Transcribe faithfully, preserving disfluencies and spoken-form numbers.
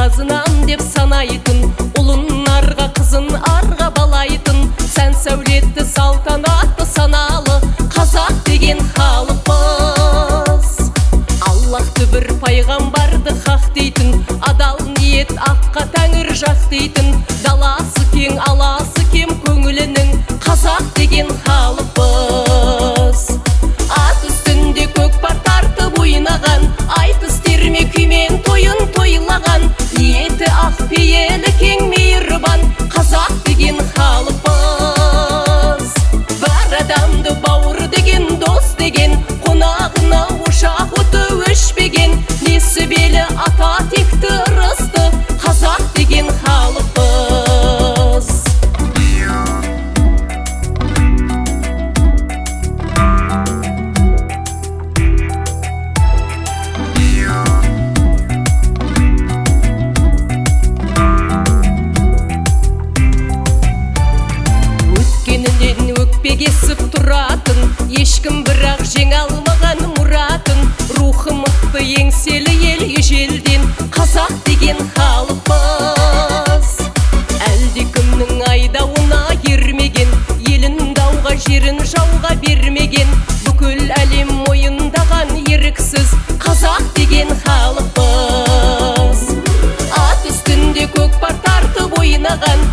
қазынам деп санайтын, ұлын арға қызын арға балайтын, сән сәулетті салтанатты саналы қазақ деген халықпыз. Аллахты бір пайғамбарды хақ дейтін, адал ниет аққа тәңір жақ дейтін, даласы кең аласы кем көңілінің қазақ деген халықпыз. Ат үстінде көкпар тартып ойнаған, айтыс терме күймен тойын тойлаған, ниеті ақ пейілі кең мейірбан қазақ деген халықпыз. Бар адамды бауыр деген, дос деген, қонағына ошақ оты өшпеген, несібелі ата текті ырысты қазақ деген халықпыз. Өткенінен өкпегесіп тұратын, ешкім бірақ жеңе алмаған мұратын, рухы мықты еңселі ел ежелден қазақ деген халықпыз. Әлде кімнің айдауына ермеген, елін дауға жерін жауға бермеген, бүкіл әлем мойындаған еріксіз қазақ деген халықпыз. Ат үстінде көкпар тартып ойнаған,